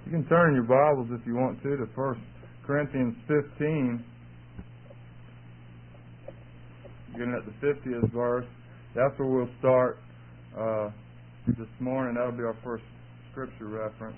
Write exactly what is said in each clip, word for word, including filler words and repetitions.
You can turn your Bibles if you want to to First Corinthians fifteen. Getting at the fiftieth verse. That's where we'll start uh, this morning. That'll be our first scripture reference.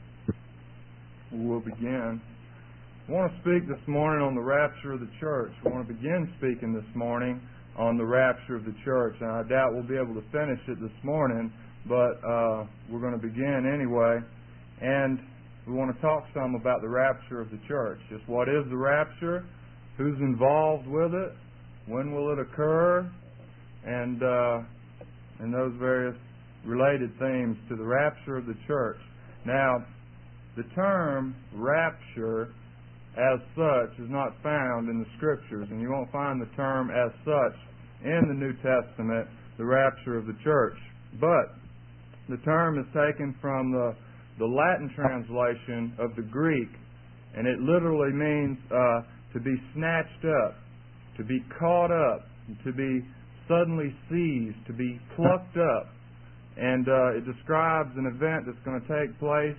We'll begin. I want to speak this morning on the rapture of the church. I want to begin speaking this morning on the rapture of the church. And I doubt we'll be able to finish it this morning, but uh, we're going to begin anyway. And we want to talk some about the rapture of the church. Just what is the rapture? Who's involved with it? When will it occur? And uh, and those various related themes to the rapture of the church. Now, the term rapture as such is not found in the Scriptures, and you won't find the term as such in the New Testament, the rapture of the church. But the term is taken from the, the Latin translation of the Greek, and it literally means uh, to be snatched up, to be caught up, to be suddenly seized, to be plucked up. And uh, it describes an event that's going to take place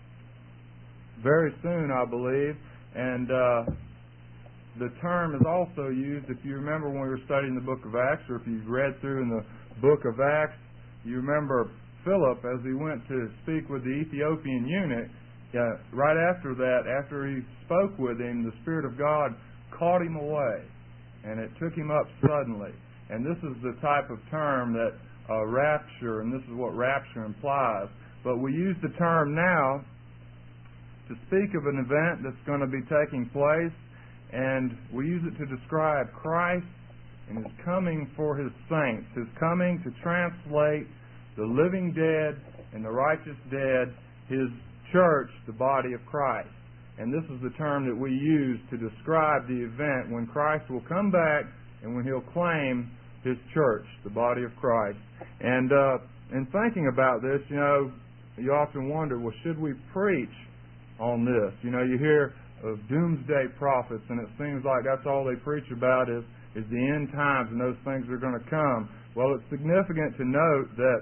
very soon, I believe. And uh, the term is also used, if you remember when we were studying the book of Acts, or if you've read through in the book of Acts, you remember Philip, as he went to speak with the Ethiopian eunuch, uh, right after that, after he spoke with him, the Spirit of God caught him away, and it took him up suddenly. And this is the type of term that uh, rapture, and this is what rapture implies. But we use the term now to speak of an event that's going to be taking place, and we use it to describe Christ and His coming for His saints, His coming to translate the living dead and the righteous dead, His church, the body of Christ. And this is the term that we use to describe the event when Christ will come back and when He'll claim His church, the body of Christ. And uh, in thinking about this, you know, you often wonder, well, should we preach on this? You know, you hear of doomsday prophets, and it seems like that's all they preach about is, is the end times, and those things are going to come. Well, it's significant to note that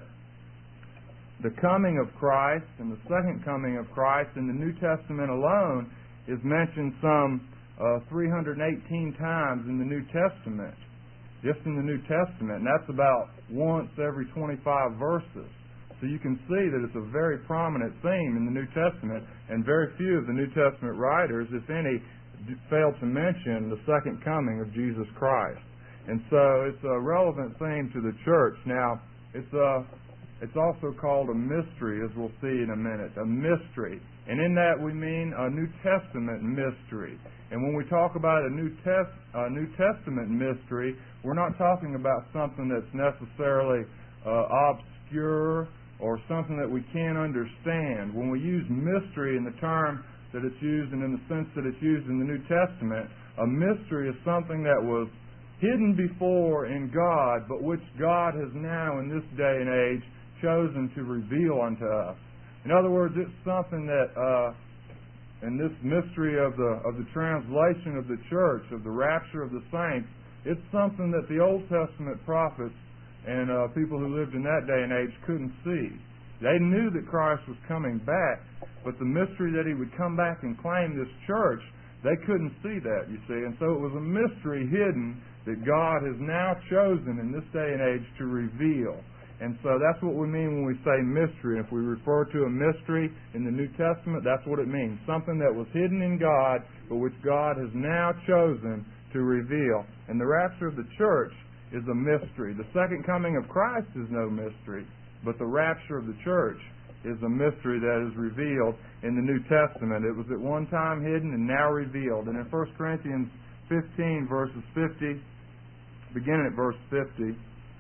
the coming of Christ and the second coming of Christ in the New Testament alone is mentioned some uh, three hundred eighteen times in the New Testament, just in the New Testament, and that's about once every twenty-five verses. So you can see that it's a very prominent theme in the New Testament, and very few of the New Testament writers, if any, fail to mention the second coming of Jesus Christ. And so it's a relevant theme to the church. Now, it's a, it's also called a mystery, as we'll see in a minute, a mystery. And in that we mean a New Testament mystery. And when we talk about a New, Test, a New Testament mystery, we're not talking about something that's necessarily uh, obscure or something that we can't understand. When we use mystery in the term that it's used and in the sense that it's used in the New Testament, a mystery is something that was hidden before in God, but which God has now in this day and age chosen to reveal unto us. In other words, it's something that uh, in this mystery of the of the translation of the church, of the rapture of the saints, it's something that the Old Testament prophets and uh, people who lived in that day and age couldn't see. They knew that Christ was coming back, but the mystery that He would come back and claim this church, they couldn't see that, you see. And so it was a mystery hidden that God has now chosen in this day and age to reveal. And so that's what we mean when we say mystery. If we refer to a mystery in the New Testament, that's what it means. Something that was hidden in God, but which God has now chosen to reveal. And the rapture of the church is a mystery. The second coming of Christ is no mystery, but the rapture of the church is a mystery that is revealed in the New Testament. It was at one time hidden and now revealed. And in First Corinthians fifteen, verses fifty, beginning at verse fifty,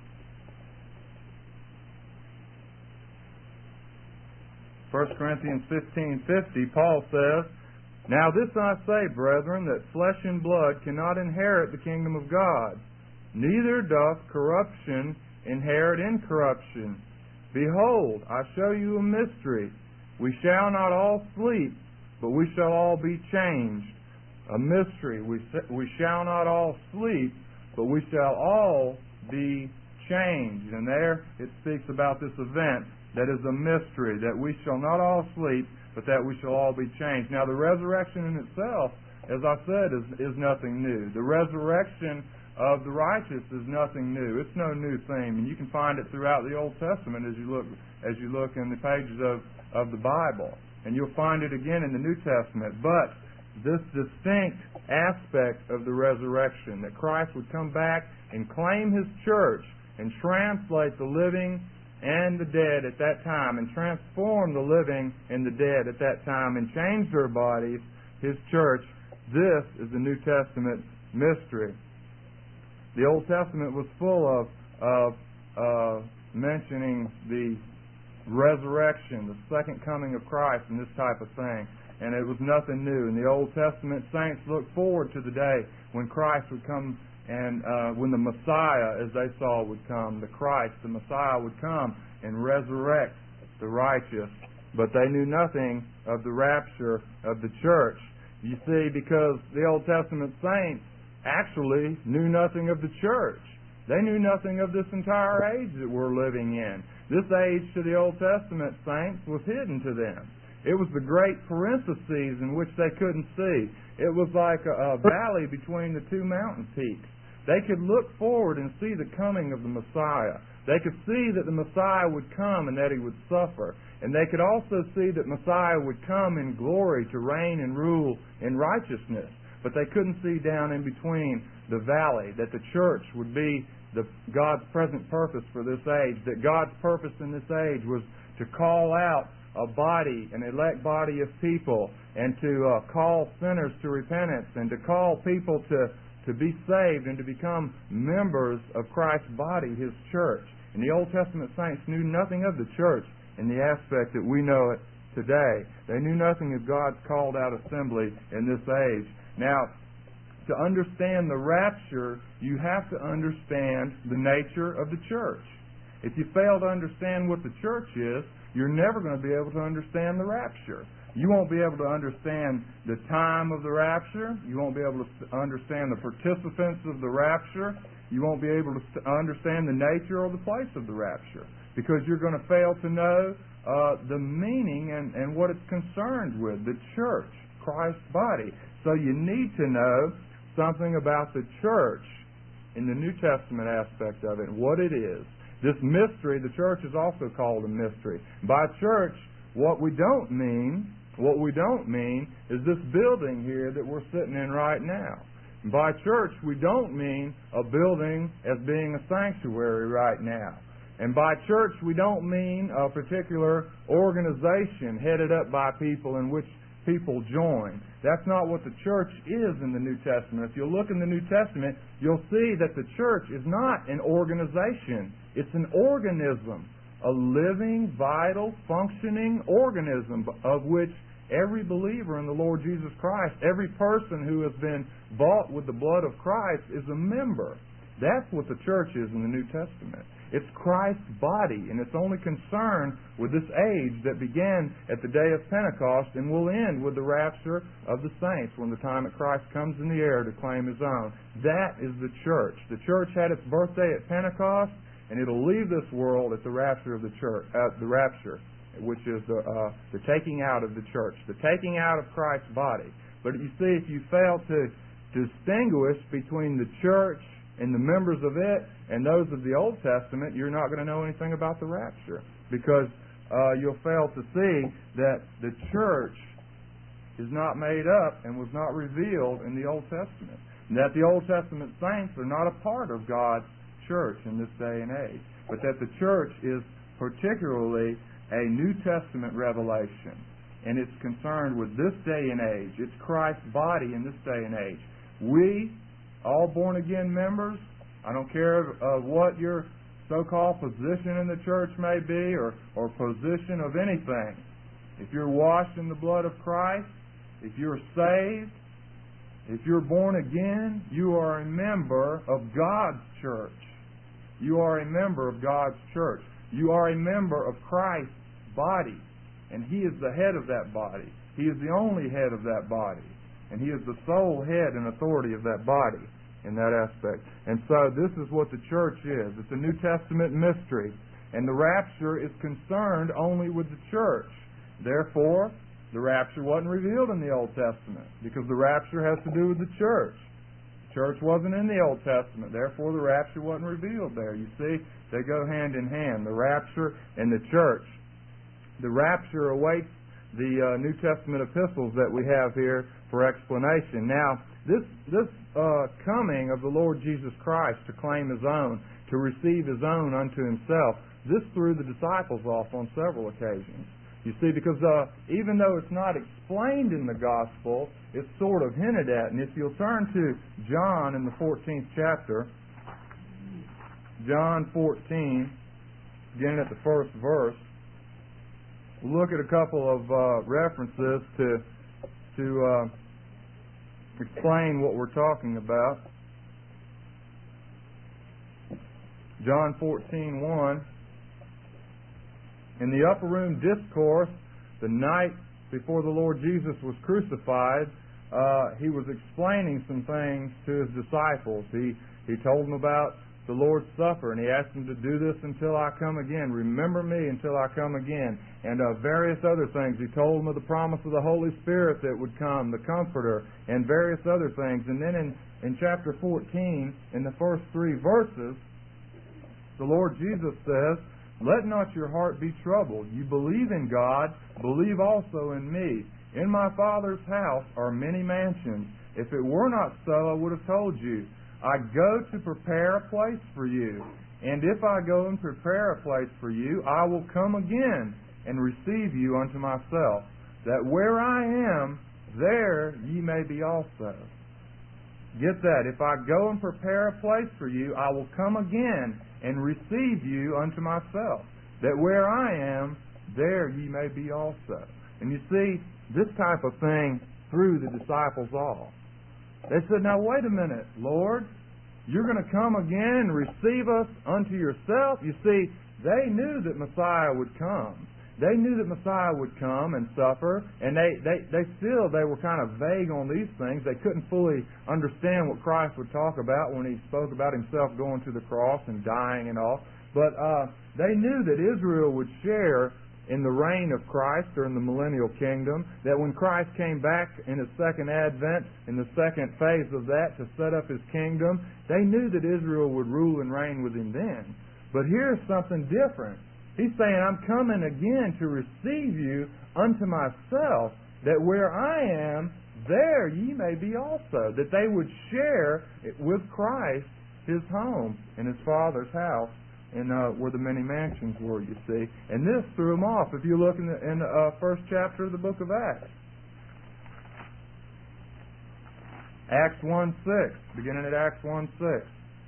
First Corinthians fifteen fifty, Paul says, "Now this I say, brethren, that flesh and blood cannot inherit the kingdom of God, neither doth corruption inherit incorruption. Behold, I show you a mystery. We shall not all sleep, but we shall all be changed." A mystery. We, we shall not all sleep, but we shall all be changed. And there it speaks about this event that is a mystery, that we shall not all sleep, but that we shall all be changed. Now, the resurrection in itself, as I said, is, is nothing new. The resurrection of the righteous is nothing new. It's no new theme, and you can find it throughout the Old Testament as you look as you look in the pages of, of the Bible. And you'll find it again in the New Testament. But this distinct aspect of the resurrection, that Christ would come back and claim His church and translate the living and the dead at that time, and transform the living and the dead at that time, and change their bodies, His church. This is the New Testament mystery. The Old Testament was full of, of uh, mentioning the resurrection, the second coming of Christ, and this type of thing. And it was nothing new. And the Old Testament saints looked forward to the day when Christ would come, and uh, when the Messiah, as they saw, would come. The Christ, the Messiah, would come and resurrect the righteous. But they knew nothing of the rapture of the church. You see, because the Old Testament saints actually knew nothing of the church. They knew nothing of this entire age that we're living in. This age to the Old Testament saints was hidden to them. It was the great parentheses in which they couldn't see. It was like a, a valley between the two mountain peaks. They could look forward and see the coming of the Messiah. They could see that the Messiah would come and that He would suffer. And they could also see that Messiah would come in glory to reign and rule in righteousness. But they couldn't see down in between the valley, that the church would be the God's present purpose for this age, that God's purpose in this age was to call out a body, an elect body of people, and to uh, call sinners to repentance, and to call people to, to be saved and to become members of Christ's body, His church. And the Old Testament saints knew nothing of the church in the aspect that we know it today. They knew nothing of God's called out assembly in this age. Now, to understand the rapture, you have to understand the nature of the church. If you fail to understand what the church is, you're never going to be able to understand the rapture. You won't be able to understand the time of the rapture. You won't be able to understand the participants of the rapture. You won't be able to understand the nature or the place of the rapture, because you're going to fail to know uh, the meaning and, and what it's concerned with, the church, Christ's body. So you need to know something about the church in the New Testament aspect of it, what it is. This mystery, the church is also called a mystery. By church, what we don't mean, what we don't mean is this building here that we're sitting in right now. By church, we don't mean a building as being a sanctuary right now. And by church, we don't mean a particular organization headed up by people in which people join. That's not what the church is in the New Testament. If you look in the New Testament, you'll see that the church is not an organization. It's an organism, a living, vital, functioning organism of which every believer in the Lord Jesus Christ, every person who has been bought with the blood of Christ is a member. That's what the church is in the New Testament. It's Christ's body, and it's only concerned with this age that began at the day of Pentecost and will end with the rapture of the saints when the time that Christ comes in the air to claim His own. That is the church. The church had its birthday at Pentecost, and it'll leave this world at the rapture of the church, uh, the rapture, which is the uh, the taking out of the church, the taking out of Christ's body. But you see, if you fail to distinguish between the church and the members of it and those of the Old Testament, you're not going to know anything about the rapture, because uh, you'll fail to see that the church is not made up and was not revealed in the Old Testament, and that the Old Testament saints are not a part of God's church in this day and age, but that the church is particularly a New Testament revelation, and it's concerned with this day and age. It's Christ's body in this day and age. We, all born-again members, I don't care uh, what your so-called position in the church may be, or, or position of anything. If you're washed in the blood of Christ, if you're saved, if you're born again, you are a member of God's church. You are a member of God's church. You are a member of Christ's body, and He is the head of that body. He is the only head of that body, and He is the sole head and authority of that body in that aspect. And so this is what the church is. It's a New Testament mystery. And the rapture is concerned only with the church. Therefore, the rapture wasn't revealed in the Old Testament, because the rapture has to do with the church. The church wasn't in the Old Testament. Therefore, the rapture wasn't revealed there. You see, they go hand in hand, the rapture and the church. The rapture awaits the uh, New Testament epistles that we have here for explanation. Now, this this uh, coming of the Lord Jesus Christ to claim His own, to receive His own unto Himself, this threw the disciples off on several occasions. You see, because uh, even though it's not explained in the Gospel, it's sort of hinted at. And if you'll turn to John in the fourteenth chapter, John fourteen, beginning at the first verse, we'll look at a couple of uh, references to to uh, explain what we're talking about. John fourteen one. In the upper room discourse, the night before the Lord Jesus was crucified, uh, He was explaining some things to His disciples. He He told them about the Lord's Supper, and He asked them to do this until I come again. Remember me until I come again. And uh, various other things. He told them of the promise of the Holy Spirit that would come, the Comforter, and various other things. And then in, in chapter fourteen, in the first three verses, the Lord Jesus says, "Let not your heart be troubled. You believe in God, believe also in me. In my Father's house are many mansions. If it were not so, I would have told you. I go to prepare a place for you. And if I go and prepare a place for you, I will come again and receive you unto myself, that where I am, there ye may be also." Get that. If I go and prepare a place for you, I will come again and receive you unto myself, that where I am, there ye may be also. And you see, this type of thing threw the disciples off. They said, "Now wait a minute, Lord, you're going to come again and receive us unto yourself?" You see, they knew that Messiah would come. They knew that Messiah would come and suffer, and they, they, they still, they were kind of vague on these things. They couldn't fully understand what Christ would talk about when He spoke about Himself going to the cross and dying and all. But uh, they knew that Israel would share in the reign of Christ during the millennial kingdom, that when Christ came back in His second advent, in the second phase of that, to set up His kingdom, they knew that Israel would rule and reign with Him then. But here's something different. He's saying, "I'm coming again to receive you unto myself, that where I am, there ye may be also." That they would share with Christ His home in His Father's house, and uh, where the many mansions were, you see. And this threw them off. If you look in the, in the uh, first chapter of the book of Acts. Acts one six, beginning at Acts one six.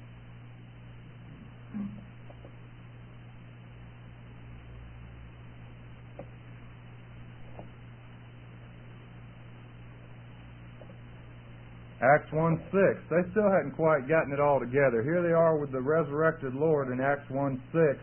Acts one six. They still hadn't quite gotten it all together. Here they are with the resurrected Lord in Acts one six.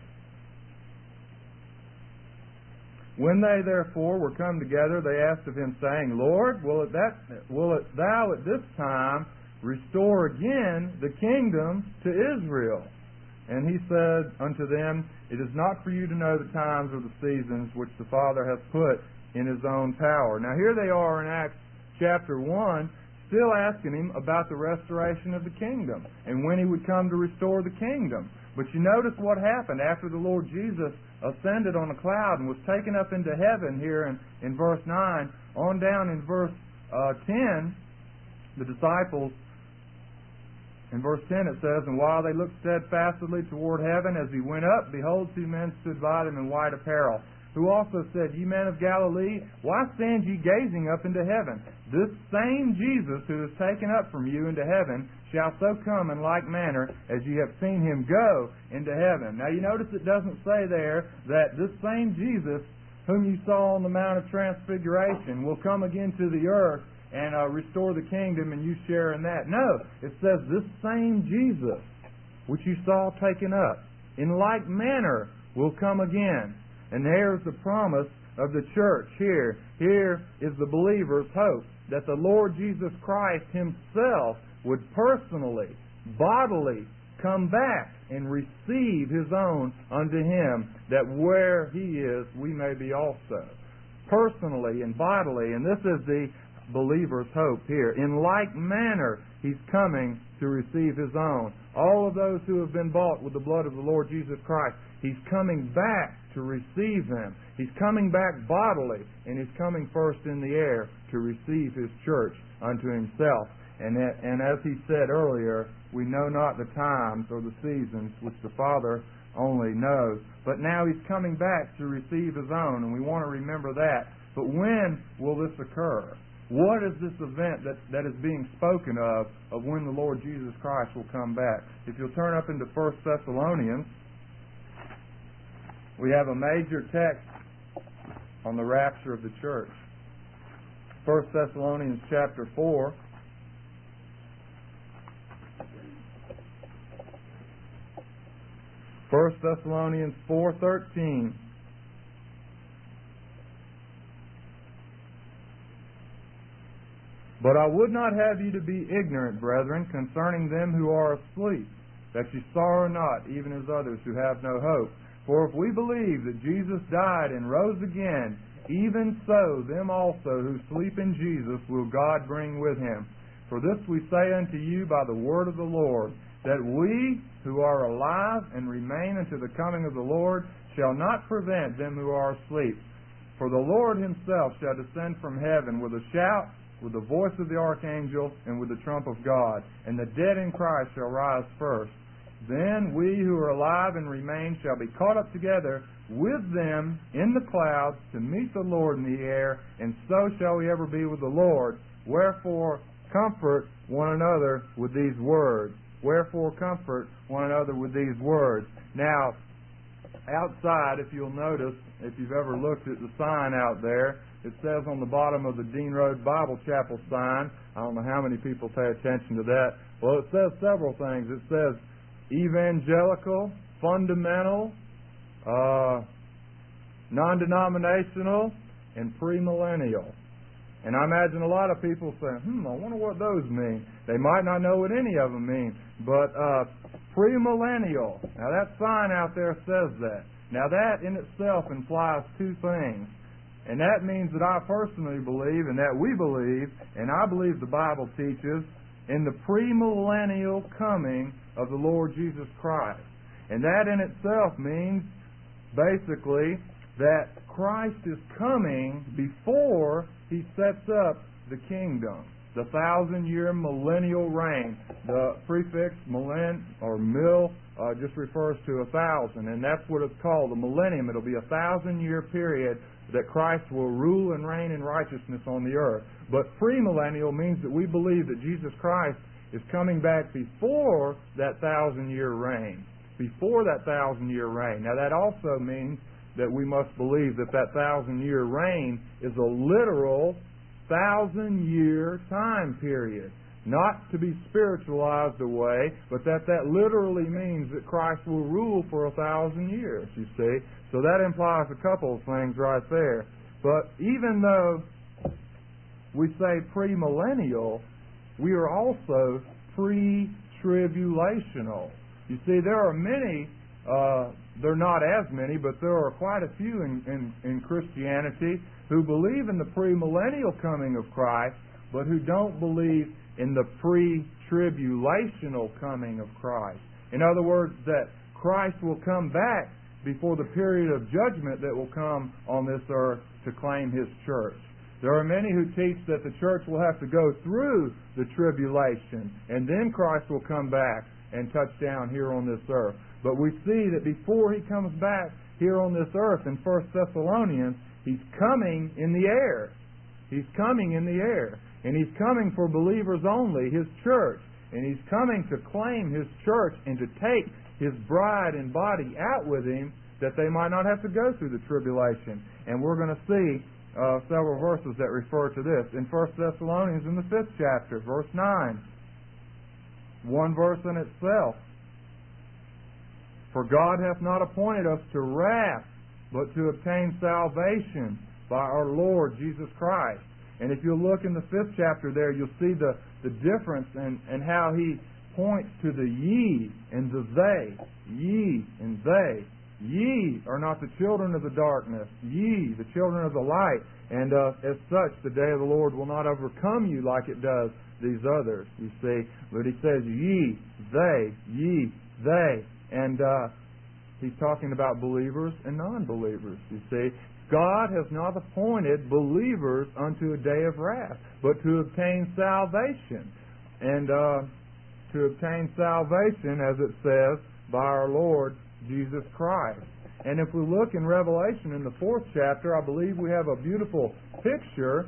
"When they therefore were come together, they asked of Him, saying, Lord, will it that will it thou at this time restore again the kingdom to Israel? And He said unto them, It is not for you to know the times or the seasons which the Father hath put in His own power." Now here they are in Acts chapter one, still asking Him about the restoration of the kingdom and when He would come to restore the kingdom. But you notice what happened after the Lord Jesus ascended on a cloud and was taken up into heaven here in, in verse nine. On down in verse uh, ten, the disciples, in verse ten it says, "And while they looked steadfastly toward heaven as He went up, behold, two men stood by them in white apparel, who also said, Ye men of Galilee, why stand ye gazing up into heaven? This same Jesus who is taken up from you into heaven shall so come in like manner as ye have seen Him go into heaven." Now you notice it doesn't say there that this same Jesus whom you saw on the Mount of Transfiguration will come again to the earth and uh, restore the kingdom and you share in that. No, it says this same Jesus which you saw taken up in like manner will come again. And here's the promise of the church here. Here is the believer's hope that the Lord Jesus Christ Himself would personally, bodily come back and receive His own unto Him, that where He is, we may be also. Personally and vitally, and this is the believer's hope here. In like manner, He's coming to receive His own. All of those who have been bought with the blood of the Lord Jesus Christ, He's coming back to receive them. He's coming back bodily, and He's coming first in the air to receive His church unto Himself. And, that, and as He said earlier, we know not the times or the seasons which the Father only knows. But now He's coming back to receive His own, and we want to remember that. But when will this occur? What is this event that, that is being spoken of, of when the Lord Jesus Christ will come back? If you'll turn up into First Thessalonians, we have a major text on the rapture of the church. First Thessalonians chapter four. First Thessalonians four thirteen. But I would not have you to be ignorant, brethren, concerning them who are asleep, that ye sorrow not, even as others who have no hope. For if we believe that Jesus died and rose again, even so them also who sleep in Jesus will God bring with Him. For this we say unto you by the word of the Lord, that we who are alive and remain unto the coming of the Lord shall not prevent them who are asleep. For the Lord Himself shall descend from heaven with a shout, with the voice of the archangel, and with the trump of God, and the dead in Christ shall rise first. Then we who are alive and remain shall be caught up together with them in the clouds to meet the Lord in the air, and so shall we ever be with the Lord. Wherefore comfort one another with these words. Wherefore comfort one another with these words. Now, outside, if you'll notice, if you've ever looked at the sign out there, it says on the bottom of the Dean Road Bible Chapel sign, I don't know how many people pay attention to that. Well, it says several things. It says evangelical, fundamental, uh, non-denominational, and premillennial. And I imagine a lot of people saying, hmm, I wonder what those mean. They might not know what any of them mean. But uh, premillennial, now that sign out there says that. Now that in itself implies two things. And that means that I personally believe, and that we believe, and I believe the Bible teaches, in the premillennial coming of the Lord Jesus Christ. And that in itself means, basically, that Christ is coming before He sets up the kingdom. The thousand-year millennial reign. The prefix millenn or mil uh, just refers to a thousand, and that's what it's called, the millennium. It'll be a thousand-year period that Christ will rule and reign in righteousness on the earth. But premillennial means that we believe that Jesus Christ is coming back before that thousand-year reign. Before that thousand-year reign. Now that also means that we must believe that that thousand-year reign is a literal thousand-year time period. Not to be spiritualized away, but that that literally means that Christ will rule for a thousand years, you see. So that implies a couple of things right there. But even though we say premillennial, we are also pre-tribulational. You see, there are many, uh, there are not as many, but there are quite a few in, in, in Christianity who believe in the premillennial coming of Christ, but who don't believe in the pre-tribulational coming of Christ. In other words, that Christ will come back before the period of judgment that will come on this earth to claim His church. There are many who teach that the church will have to go through the tribulation, and then Christ will come back and touch down here on this earth. But we see that before He comes back here on this earth in First Thessalonians, He's coming in the air. He's coming in the air. And He's coming for believers only, His church. And He's coming to claim His church and to take His bride and body out with Him, that they might not have to go through the tribulation. And we're going to see uh, several verses that refer to this. In First Thessalonians, in the fifth chapter, verse nine. One verse in itself. For God hath not appointed us to wrath, but to obtain salvation by our Lord Jesus Christ. And if you look in the fifth chapter there, you'll see the, the difference in, in how He points to the ye and the they. Ye and they. Ye are not the children of the darkness. Ye, the children of the light. And uh, as such, the day of the Lord will not overcome you like it does these others, you see. But he says, ye, they, ye, they. And uh, he's talking about believers and non-believers, you see. God has not appointed believers unto a day of wrath, but to obtain salvation. And uh, to obtain salvation, as it says, by our Lord Jesus Christ. And if we look in Revelation in the fourth chapter, I believe we have a beautiful picture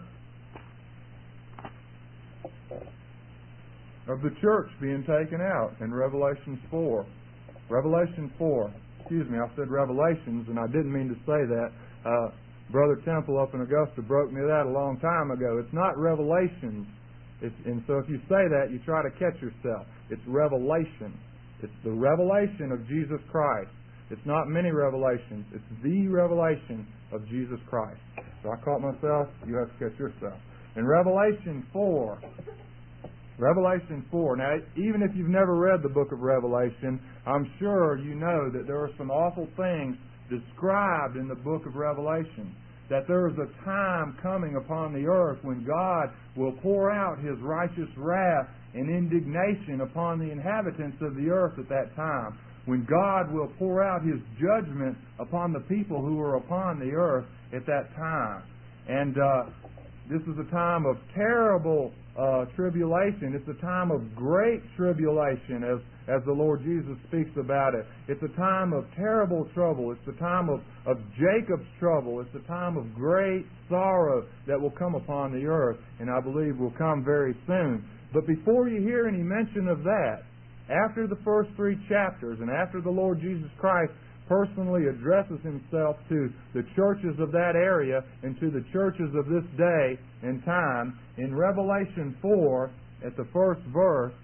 of the church being taken out in Revelation four. Revelation four. Excuse me, I said Revelations, and I didn't mean to say that. Uh, Brother Temple up in Augusta broke me that a long time ago. It's not Revelations. It's, and so if you say that, you try to catch yourself. It's Revelation. It's the revelation of Jesus Christ. It's not many revelations. It's the revelation of Jesus Christ. So I caught myself. You have to catch yourself. In Revelation four, Revelation four. Now, even if you've never read the book of Revelation, I'm sure you know that there are some awful things described in the book of Revelation. That there is a time coming upon the earth when God will pour out His righteous wrath and indignation upon the inhabitants of the earth at that time. When God will pour out His judgment upon the people who are upon the earth at that time. And uh, this is a time of terrible uh, tribulation. It's a time of great tribulation, as, as the Lord Jesus speaks about it. It's a time of terrible trouble. It's the time of, of Jacob's trouble. It's a time of great sorrow that will come upon the earth, and I believe will come very soon. But before you hear any mention of that, after the first three chapters, and after the Lord Jesus Christ personally addresses Himself to the churches of that area and to the churches of this day and time, in Revelation four, at the first verse,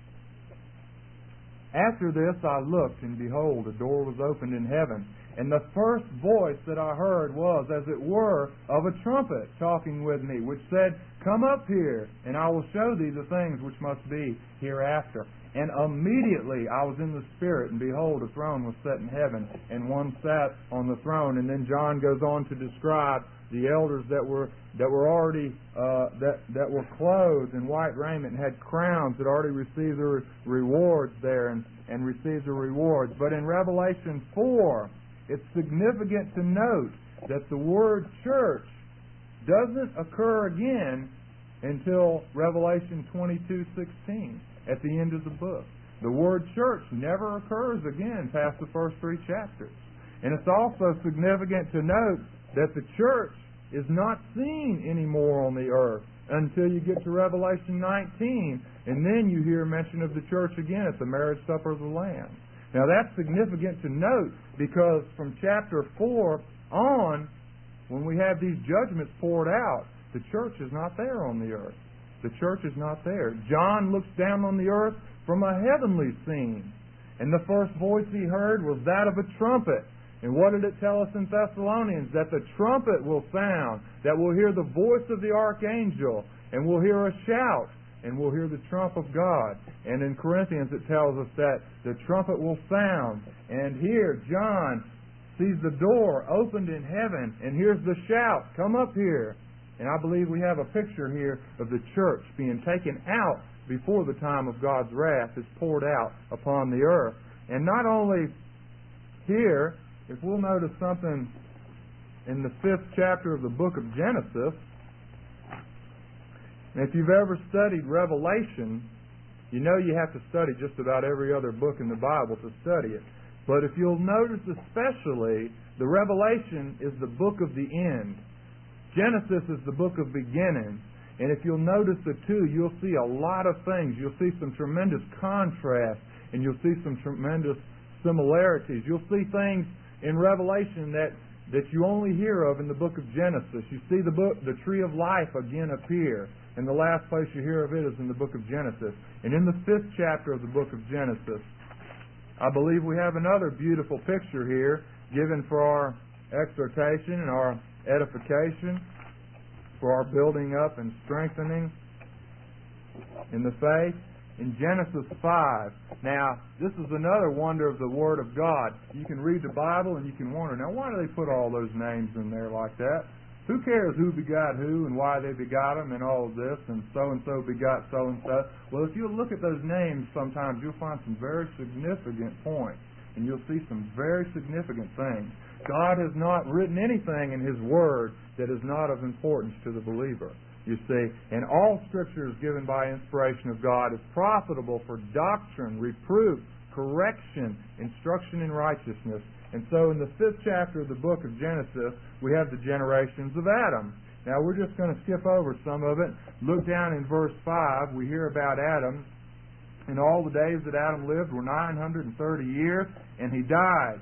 after this I looked, and behold, a door was opened in heaven. And the first voice that I heard was, as it were, of a trumpet talking with me, which said, Come up here, and I will show thee the things which must be hereafter. And immediately I was in the Spirit, and behold, a throne was set in heaven, and one sat on the throne. And then John goes on to describe the elders that were that were already uh, that that were clothed in white raiment and had crowns that already received their rewards there and, and received their rewards. But in Revelation four, it's significant to note that the word church doesn't occur again until Revelation twenty-two sixteen. At the end of the book. The word church never occurs again past the first three chapters. And it's also significant to note that the church is not seen anymore on the earth until you get to Revelation nineteen, and then you hear mention of the church again at the marriage supper of the Lamb. Now that's significant to note because from chapter four on, when we have these judgments poured out, the church is not there on the earth. The church is not there. John looks down on the earth from a heavenly scene. And the first voice he heard was that of a trumpet. And what did it tell us in Thessalonians? That the trumpet will sound, that we'll hear the voice of the archangel, and we'll hear a shout, and we'll hear the trump of God. And in Corinthians it tells us that the trumpet will sound. And here John sees the door opened in heaven, and hears the shout, Come up here. And I believe we have a picture here of the church being taken out before the time of God's wrath is poured out upon the earth. And not only here, if we'll notice something in the fifth chapter of the book of Genesis, and if you've ever studied Revelation, you know you have to study just about every other book in the Bible to study it. But if you'll notice especially, the Revelation is the book of the end. Genesis is the book of beginnings. And if you'll notice the two, you'll see a lot of things. You'll see some tremendous contrast, and you'll see some tremendous similarities. You'll see things in Revelation that, that you only hear of in the book of Genesis. You see the book, the tree of life again appear. And the last place you hear of it is in the book of Genesis. And in the fifth chapter of the book of Genesis, I believe we have another beautiful picture here given for our exhortation and our edification, for our building up and strengthening in the faith. in Genesis five. Now, this is another wonder of the Word of God. You can read the Bible and you can wonder, now why do they put all those names in there like that? Who cares who begot who and why they begot them and all of this, and so-and-so begot so-and-so? Well, if you look at those names, sometimes you'll find some very significant points, and you'll see some very significant things. God has not written anything in His Word that is not of importance to the believer. You see, and all Scripture is given by inspiration of God, is profitable for doctrine, reproof, correction, instruction in righteousness. And so in the fifth chapter of the book of Genesis, we have the generations of Adam. Now we're just going to skip over some of it. Look down in verse five. We hear about Adam. And all the days that Adam lived were nine hundred thirty years, and he died.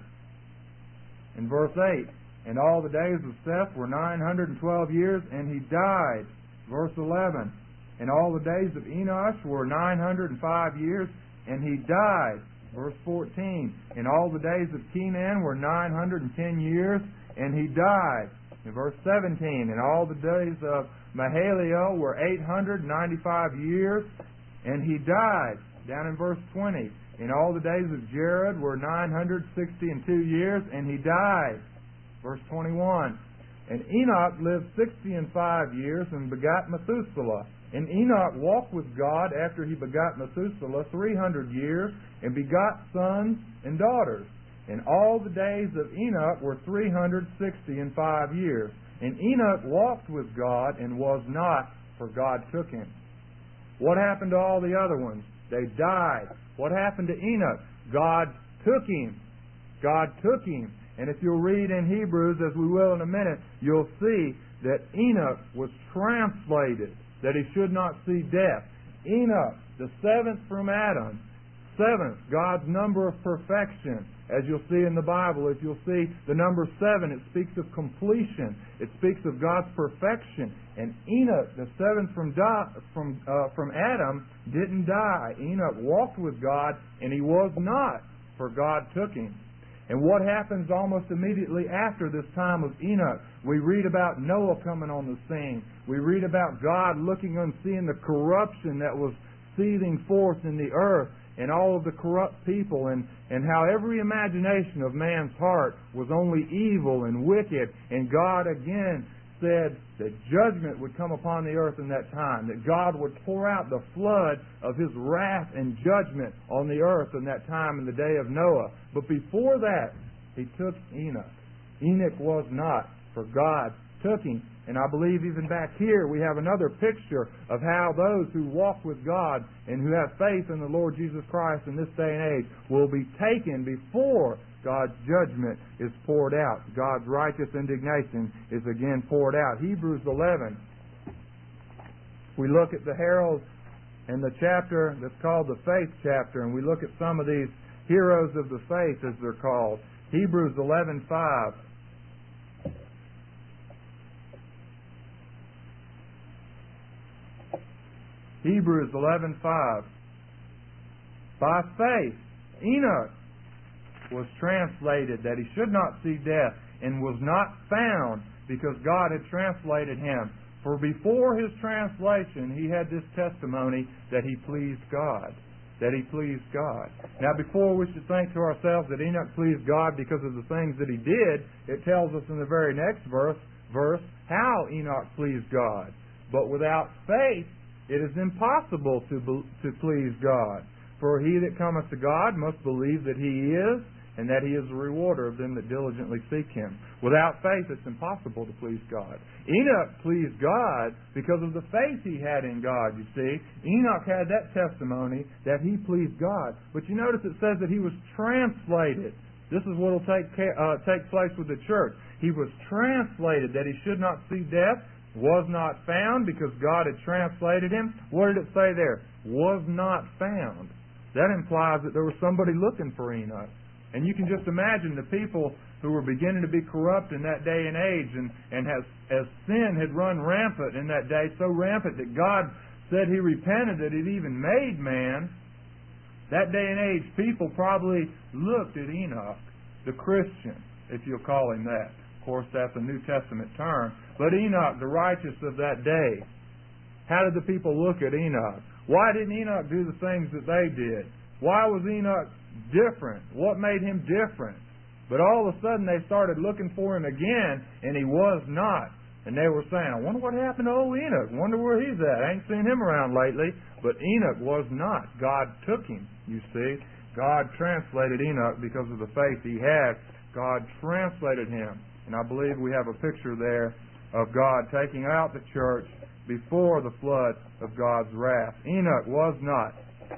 In verse eight, and all the days of Seth were nine hundred twelve years, and he died. Verse eleven, and all the days of Enosh were nine hundred five years, and he died. Verse fourteen, and all the days of Kenan were nine hundred ten years, and he died. In verse seventeen, and all the days of Mahalalel were eight hundred ninety-five years, and he died. Down in verse twenty, and all the days of Jared were nine hundred sixty and two years, and he died. Verse twenty-one, and Enoch lived sixty and five years, and begot Methuselah. And Enoch walked with God after he begot Methuselah three hundred years, and begot sons and daughters. And all the days of Enoch were three hundred sixty and five years. And Enoch walked with God, and was not, for God took him. What happened to all the other ones? They died. What happened to Enoch? God took him. God took him. And if you'll read in Hebrews, as we will in a minute, you'll see that Enoch was translated, that he should not see death. Enoch, the seventh from Adam, seventh, God's number of perfection. As you'll see in the Bible, if you'll see the number seven, it speaks of completion. It speaks of God's perfection. And Enoch, the seventh from di- from uh, from Adam, didn't die. Enoch walked with God, and he was not, for God took him. And what happens almost immediately after this time of Enoch? We read about Noah coming on the scene. We read about God looking and seeing the corruption that was seething forth in the earth, and all of the corrupt people, and, and how every imagination of man's heart was only evil and wicked. And God again said that judgment would come upon the earth in that time, that God would pour out the flood of His wrath and judgment on the earth in that time in the day of Noah. But before that, He took Enoch. Enoch was not, for God took him. And I believe even back here we have another picture of how those who walk with God and who have faith in the Lord Jesus Christ in this day and age will be taken before God's judgment is poured out. God's righteous indignation is again poured out. Hebrews eleven. We look at the herald and the chapter that's called the faith chapter, and we look at some of these heroes of the faith as they're called. Hebrews eleven five. Hebrews eleven five. By faith, Enoch was translated that he should not see death, and was not found, because God had translated him. For before his translation, he had this testimony that he pleased God. That he pleased God. Now, before we should think to ourselves that Enoch pleased God because of the things that he did, it tells us in the very next verse, verse how Enoch pleased God. But without faith, it is impossible to, to please God. For he that cometh to God must believe that He is, and that He is a rewarder of them that diligently seek Him. Without faith, it's impossible to please God. Enoch pleased God because of the faith he had in God, you see. Enoch had that testimony that he pleased God. But you notice it says that he was translated. This is what will take, uh, take place with the church. He was translated that he should not see death, was not found because God had translated him. What did it say there? Was not found. That implies that there was somebody looking for Enoch. And you can just imagine the people who were beginning to be corrupt in that day and age, and, and as, as sin had run rampant in that day, so rampant that God said He repented that it even made man. That day and age, people probably looked at Enoch, the Christian, if you'll call him that. Of course, that's a New Testament term. But Enoch, the righteous of that day, how did the people look at Enoch? Why didn't Enoch do the things that they did? Why was Enoch different? What made him different? But all of a sudden they started looking for him again, and he was not. And they were saying, I wonder what happened to old Enoch. Wonder where he's at. I ain't seen him around lately. But Enoch was not. God took him, you see. God translated Enoch because of the faith he had. God translated him. And I believe we have a picture there of God taking out the church before the flood of God's wrath. Enoch was not.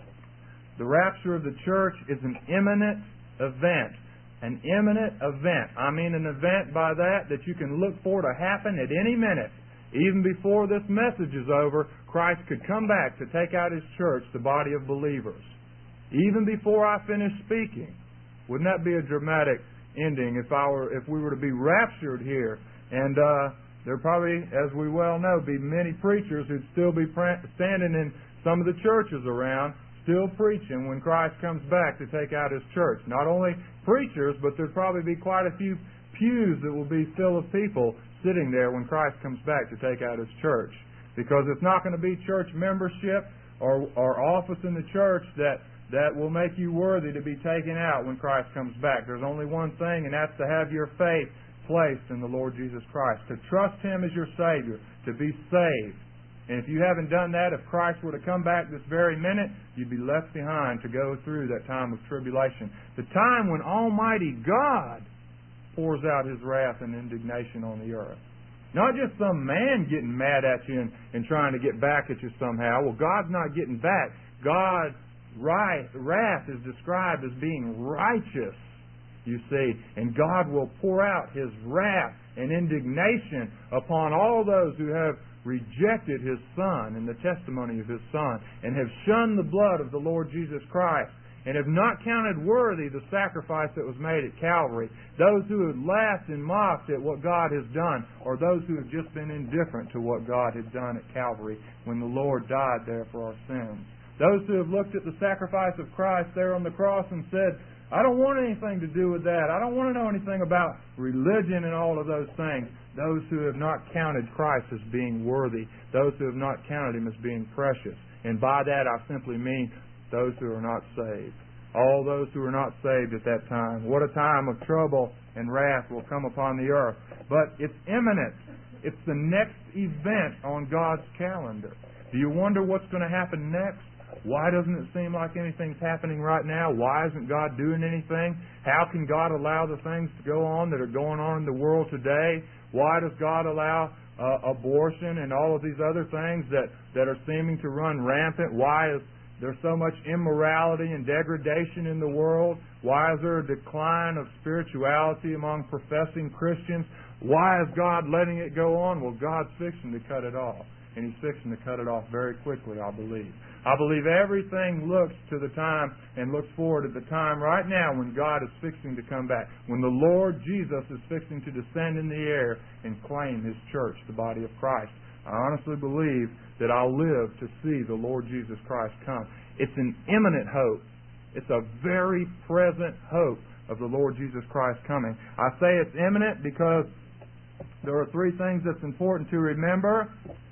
The rapture of the church is an imminent event. An imminent event. I mean an event by that that you can look for to happen at any minute. Even before this message is over, Christ could come back to take out His church, the body of believers. Even before I finish speaking. Wouldn't that be a dramatic ending if I were, if we were to be raptured here? And uh, there probably, as we well know, be many preachers who'd still be standing in some of the churches around, still preaching when Christ comes back to take out His church. Not only preachers, but there'll probably be quite a few pews that will be full of people sitting there when Christ comes back to take out His church. Because it's not going to be church membership or, or office in the church that, that will make you worthy to be taken out when Christ comes back. There's only one thing, and that's to have your faith placed in the Lord Jesus Christ. To trust Him as your Savior. To be saved. And if you haven't done that, if Christ were to come back this very minute, you'd be left behind to go through that time of tribulation. The time when Almighty God pours out His wrath and indignation on the earth. Not just some man getting mad at you and, and trying to get back at you somehow. Well, God's not getting back. God's right, wrath is described as being righteous, you see. And God will pour out His wrath and indignation upon all those who have rejected His Son and the testimony of His Son, and have shunned the blood of the Lord Jesus Christ, and have not counted worthy the sacrifice that was made at Calvary. Those who have laughed and mocked at what God has done, or those who have just been indifferent to what God had done at Calvary when the Lord died there for our sins. Those who have looked at the sacrifice of Christ there on the cross and said, I don't want anything to do with that. I don't want to know anything about religion and all of those things. Those who have not counted Christ as being worthy. Those who have not counted Him as being precious. And by that I simply mean those who are not saved. All those who are not saved at that time. What a time of trouble and wrath will come upon the earth. But it's imminent. It's the next event on God's calendar. Do you wonder what's going to happen next? Why doesn't it seem like anything's happening right now? Why isn't God doing anything? How can God allow the things to go on that are going on in the world today? Why does God allow uh, abortion and all of these other things that, that are seeming to run rampant? Why is there so much immorality and degradation in the world? Why is there a decline of spirituality among professing Christians? Why is God letting it go on? Well, God's fixing to cut it off. And He's fixing to cut it off very quickly, I believe. I believe everything looks to the time and looks forward to the time right now when God is fixing to come back. When the Lord Jesus is fixing to descend in the air and claim His church, the body of Christ. I honestly believe that I'll live to see the Lord Jesus Christ come. It's an imminent hope. It's a very present hope of the Lord Jesus Christ coming. I say it's imminent because there are three things that's important to remember.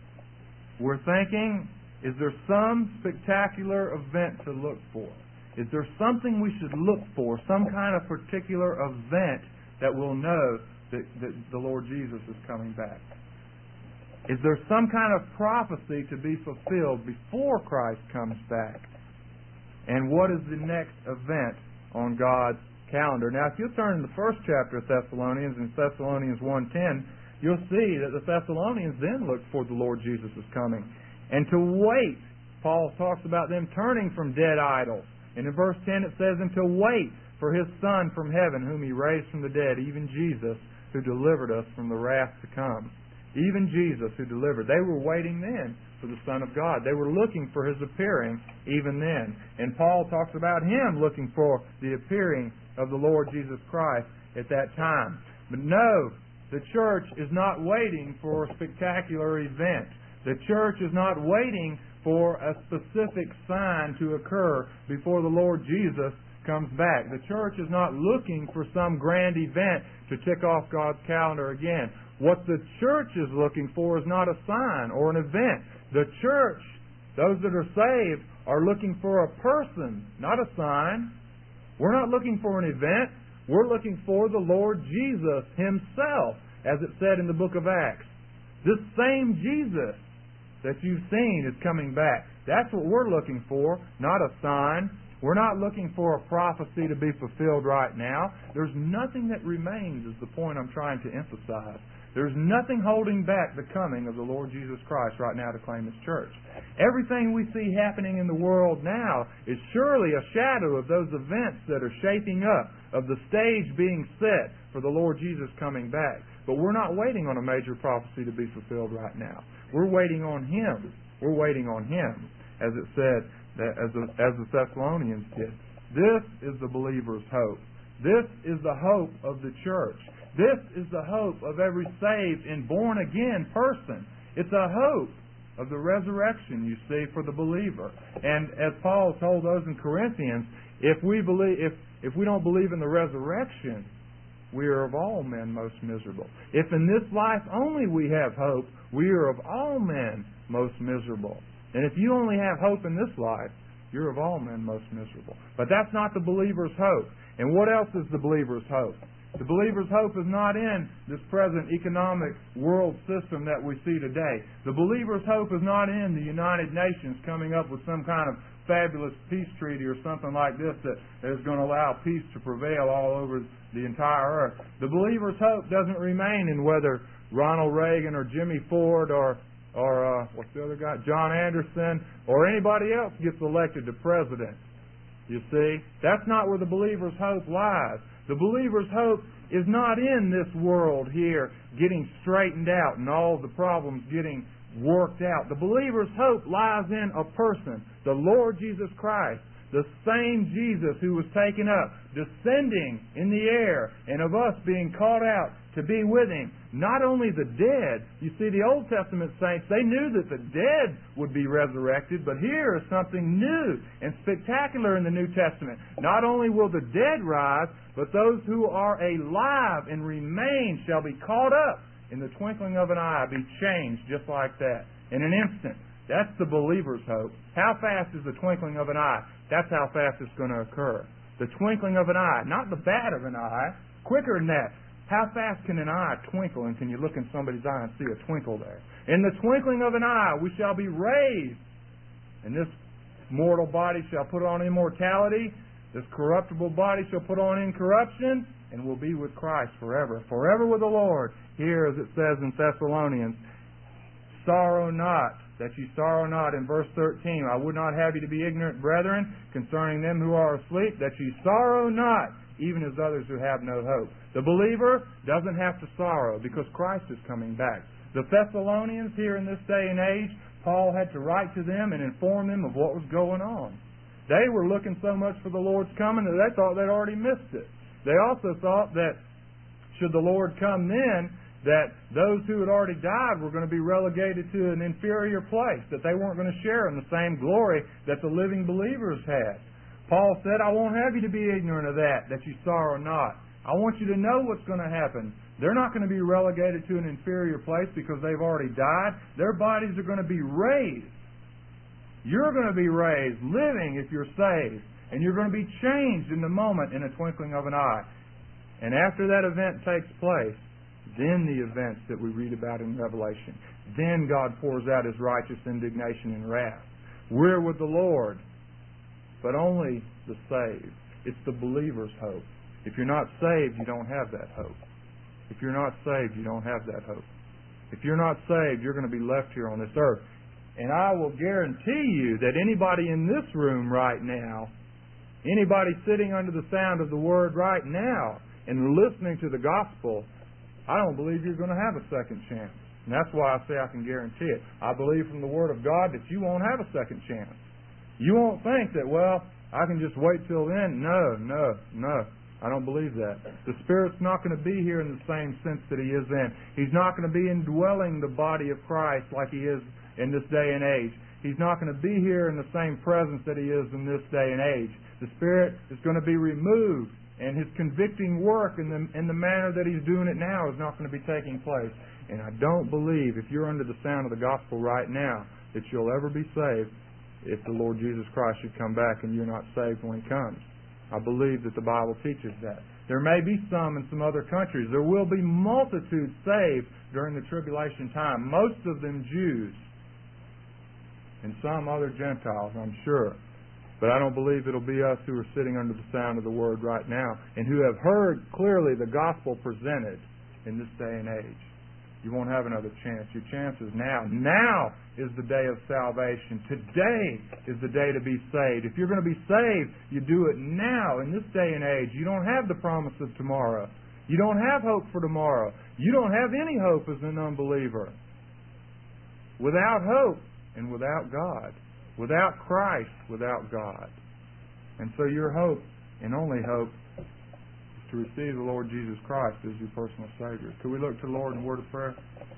We're thinking, is there some spectacular event to look for? Is there something we should look for, some kind of particular event that we'll know that, that the Lord Jesus is coming back? Is there some kind of prophecy to be fulfilled before Christ comes back? And what is the next event on God's calendar? Now, if you turn to the first chapter of Thessalonians, in Thessalonians one ten, you'll see that the Thessalonians then looked for the Lord Jesus' coming. And to wait, Paul talks about them turning from dead idols. And in verse ten it says, and to wait for His Son from heaven, whom He raised from the dead, even Jesus, who delivered us from the wrath to come. Even Jesus who delivered. They were waiting then for the Son of God. They were looking for His appearing even then. And Paul talks about Him looking for the appearing of the Lord Jesus Christ at that time. But no, the church is not waiting for a spectacular event. The church is not waiting for a specific sign to occur before the Lord Jesus comes back. The church is not looking for some grand event to tick off God's calendar again. What the church is looking for is not a sign or an event. The church, those that are saved, are looking for a person, not a sign. We're not looking for an event. We're looking for the Lord Jesus Himself, as it said in the book of Acts. This same Jesus that you've seen is coming back. That's what we're looking for, not a sign. We're not looking for a prophecy to be fulfilled right now. There's nothing that remains, is the point I'm trying to emphasize. There's nothing holding back the coming of the Lord Jesus Christ right now to claim His church. Everything we see happening in the world now is surely a shadow of those events that are shaping up, of the stage being set for the Lord Jesus coming back. But we're not waiting on a major prophecy to be fulfilled right now. We're waiting on Him. We're waiting on Him, as it said, that as the, as the Thessalonians did. This is the believer's hope. This is the hope of the church. This is the hope of every saved and born-again person. It's a hope of the resurrection, you see, for the believer. And as Paul told those in Corinthians, if we believe, if, if we don't believe in the resurrection, we are of all men most miserable. If in this life only we have hope, we are of all men most miserable. And if you only have hope in this life, you're of all men most miserable. But that's not the believer's hope. And what else is the believer's hope? The believer's hope is not in this present economic world system that we see today. The believer's hope is not in the United Nations coming up with some kind of fabulous peace treaty or something like this that is going to allow peace to prevail all over the entire earth. The believer's hope doesn't remain in whether Ronald Reagan or Jimmy Ford or or uh, what's the other guy, John Anderson, or anybody else gets elected to president. You see, that's not where the believer's hope lies. The believer's hope is not in this world here getting straightened out and all the problems getting worked out. The believer's hope lies in a person, the Lord Jesus Christ, the same Jesus who was taken up, descending in the air, and of us being caught out to be with Him. Not only the dead, you see, the Old Testament saints, they knew that the dead would be resurrected, but here is something new and spectacular in the New Testament. Not only will the dead rise, but those who are alive and remain shall be caught up in the twinkling of an eye, be changed just like that, in an instant. That's the believer's hope. How fast is the twinkling of an eye? That's how fast it's going to occur. The twinkling of an eye, not the bat of an eye, quicker than that. How fast can an eye twinkle, and can you look in somebody's eye and see a twinkle there? In the twinkling of an eye we shall be raised, and this mortal body shall put on immortality, this corruptible body shall put on incorruption, and will be with Christ forever. Forever with the Lord. Here, as it says in Thessalonians, sorrow not, that ye sorrow not, in verse thirteen. I would not have you to be ignorant, brethren, concerning them who are asleep, that ye sorrow not, even as others who have no hope. The believer doesn't have to sorrow because Christ is coming back. The Thessalonians here in this day and age, Paul had to write to them and inform them of what was going on. They were looking so much for the Lord's coming that they thought they'd already missed it. They also thought that should the Lord come then, that those who had already died were going to be relegated to an inferior place, that they weren't going to share in the same glory that the living believers had. Paul said, I won't have you to be ignorant of that, that you sorrow not. I want you to know what's going to happen. They're not going to be relegated to an inferior place because they've already died. Their bodies are going to be raised. You're going to be raised, living if you're saved. And you're going to be changed in the moment, in a twinkling of an eye. And after that event takes place, then the events that we read about in Revelation, then God pours out His righteous indignation and wrath. We're with the Lord, but only the saved. It's the believer's hope. If you're not saved, you don't have that hope. If you're not saved, you don't have that hope. If you're not saved, you're going to be left here on this earth. And I will guarantee you that anybody in this room right now, anybody sitting under the sound of the Word right now and listening to the gospel, I don't believe you're going to have a second chance. And that's why I say I can guarantee it. I believe from the Word of God that you won't have a second chance. You won't think that, well, I can just wait till then. No, no, no. I don't believe that. The Spirit's not going to be here in the same sense that He is in. He's not going to be indwelling the body of Christ like He is in this day and age. He's not going to be here in the same presence that He is in this day and age. The Spirit is going to be removed, and His convicting work in the, in the manner that He's doing it now is not going to be taking place. And I don't believe, if you're under the sound of the gospel right now, that you'll ever be saved if the Lord Jesus Christ should come back and you're not saved when He comes. I believe that the Bible teaches that. There may be some in some other countries. There will be multitudes saved during the tribulation time, most of them Jews, and some other Gentiles, I'm sure. But I don't believe it'll be us who are sitting under the sound of the Word right now and who have heard clearly the gospel presented in this day and age. You won't have another chance. Your chance is now. Now is the day of salvation. Today is the day to be saved. If you're going to be saved, you do it now in this day and age. You don't have the promise of tomorrow. You don't have hope for tomorrow. You don't have any hope as an unbeliever. Without hope and without God. Without Christ, without God. And so your hope, and only hope, to receive the Lord Jesus Christ as your personal Savior. Could we look to the Lord in a word of prayer?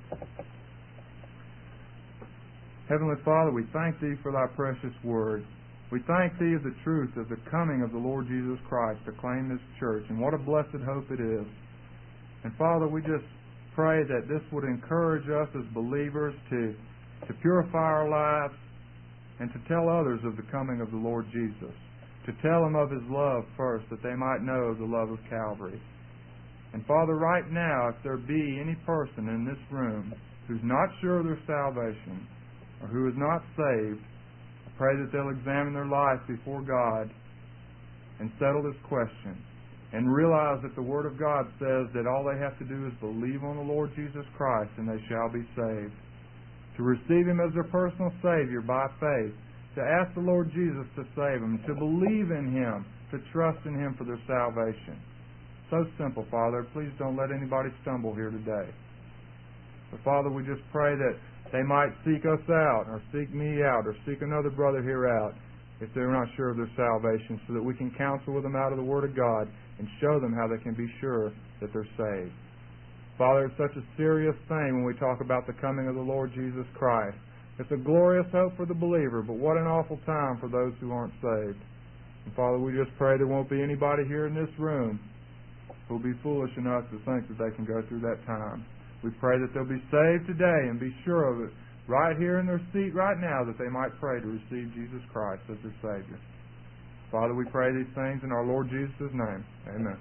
Heavenly Father, we thank Thee for Thy precious Word. We thank Thee of the truth of the coming of the Lord Jesus Christ to claim this church, and what a blessed hope it is. And Father, we just pray that this would encourage us as believers to, to purify our lives and to tell others of the coming of the Lord Jesus. To tell them of His love first, that they might know the love of Calvary. And Father, right now, if there be any person in this room who's not sure of their salvation, or who is not saved, I pray that they'll examine their life before God and settle this question, and realize that the Word of God says that all they have to do is believe on the Lord Jesus Christ, and they shall be saved. To receive Him as their personal Savior by faith, to ask the Lord Jesus to save them, to believe in Him, to trust in Him for their salvation. So simple, Father. Please don't let anybody stumble here today. But Father, we just pray that they might seek us out, or seek me out, or seek another brother here out, if they're not sure of their salvation, so that we can counsel with them out of the Word of God and show them how they can be sure that they're saved. Father, it's such a serious thing when we talk about the coming of the Lord Jesus Christ. It's a glorious hope for the believer, but what an awful time for those who aren't saved. And Father, we just pray there won't be anybody here in this room who will be foolish enough to think that they can go through that time. We pray that they'll be saved today and be sure of it right here in their seat right now, that they might pray to receive Jesus Christ as their Savior. Father, we pray these things in our Lord Jesus' name. Amen.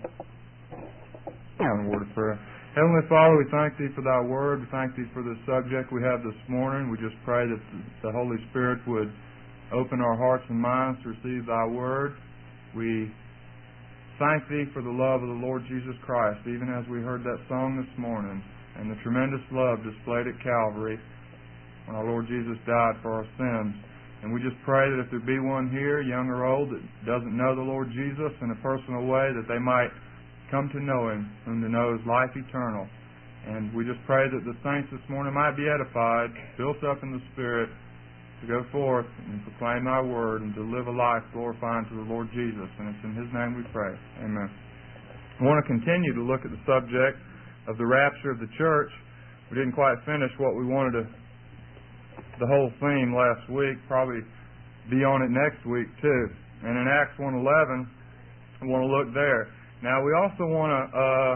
One word of prayer. Heavenly Father, we thank Thee for Thy Word. We thank Thee for the subject we have this morning. We just pray that the Holy Spirit would open our hearts and minds to receive Thy Word. We thank Thee for the love of the Lord Jesus Christ, even as we heard that song this morning, and the tremendous love displayed at Calvary when our Lord Jesus died for our sins. And we just pray that if there be one here, young or old, that doesn't know the Lord Jesus in a personal way, that they might come to know Him, whom to know is life eternal. And we just pray that the saints this morning might be edified, built up in the Spirit, to go forth and proclaim Thy Word and to live a life glorifying to the Lord Jesus. And it's in His name we pray. Amen. I want to continue to look at the subject of the rapture of the church. We didn't quite finish what we wanted to, the whole theme last week, probably be on it next week too. And in Acts one eleven, we want to look there. Now, we also want to, uh,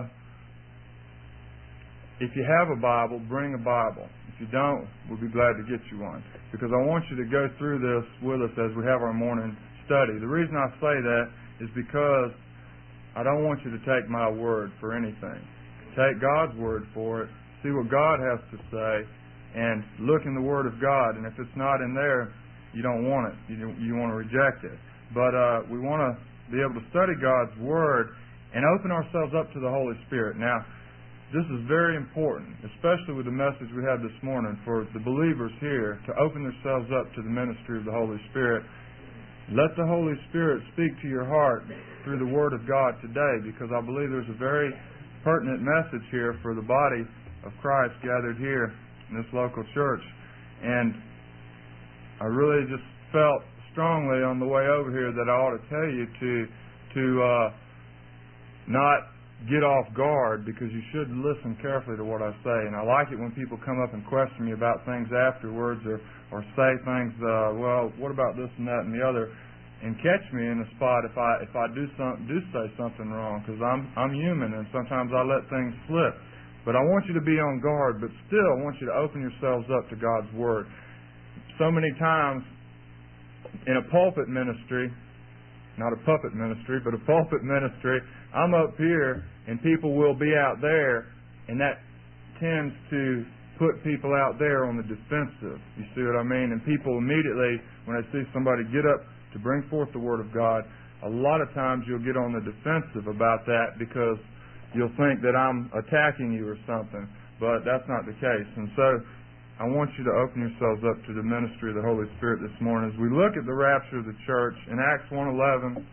if you have a Bible, bring a Bible. If you don't, we'll be glad to get you one. Because I want you to go through this with us as we have our morning study. The reason I say that is because I don't want you to take my word for anything. Take God's word for it, see what God has to say, and look in the Word of God. And if it's not in there, you don't want it. You, you want to reject it. But uh, we want to be able to study God's Word and open ourselves up to the Holy Spirit. Now, this is very important, especially with the message we have this morning, for the believers here to open themselves up to the ministry of the Holy Spirit. Let the Holy Spirit speak to your heart through the Word of God today, because I believe there's a very pertinent message here for the body of Christ gathered here in this local church. And I really just felt strongly on the way over here that I ought to tell you to to uh, not get off guard, because you should listen carefully to what I say. And I like it when people come up and question me about things afterwards, or, or say things, uh, well, what about this and that and the other, and catch me in the spot if I if I do some do say something wrong, because I'm I'm human and sometimes I let things slip. But I want you to be on guard, but still I want you to open yourselves up to God's Word. So many times in a pulpit ministry, not a puppet ministry, but a pulpit ministry, I'm up here and people will be out there, and that tends to put people out there on the defensive. You see what I mean? And people immediately, when they see somebody get up to bring forth the Word of God, a lot of times you'll get on the defensive about that because you'll think that I'm attacking you or something. But that's not the case. And so I want you to open yourselves up to the ministry of the Holy Spirit this morning as we look at the rapture of the church in Acts one eleven